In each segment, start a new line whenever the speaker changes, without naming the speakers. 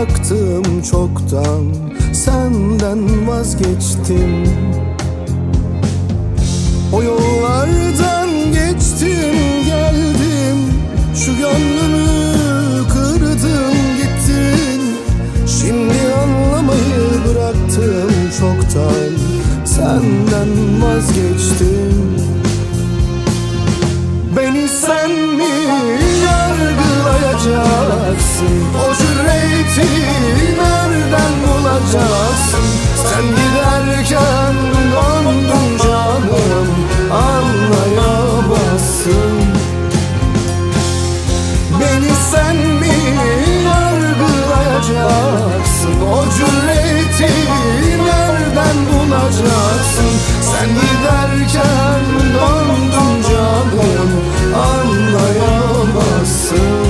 bıraktım çoktan, senden vazgeçtim. O yollardan geçtim geldim, şu gönlümü kırdın gittin. Şimdi anlamayı bıraktım çoktan, senden vazgeçtim. Beni sen mi yargılayacaksın? O cüreti nereden bulacaksın? Sen giderken döndüm canım, anlayamazsın. Beni sen mi yargılayacaksın? O cüreti nereden bulacaksın? Sen giderken döndüm canım, anlayamazsın.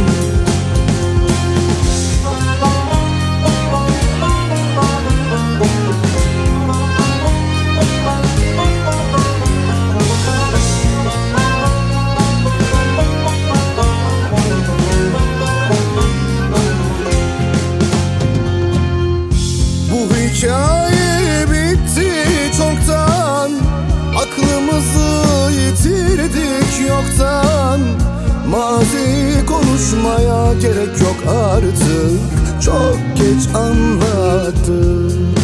Bu hikaye bitti çoktan, aklımızı yitirdik yoktan. Mazi konuşmaya gerek yok artık, çok geç anladık.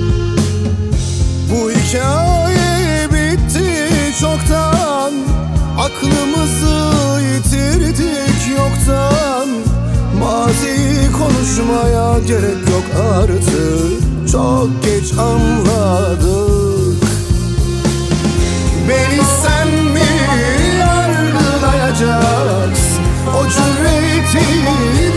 Bu hikaye bitti çoktan, aklımızı yitirdik yoktan. Mazi konuşmaya gerek yok artık, çok geç anladık. Beni sen mi yargılayacaksın? O cüreti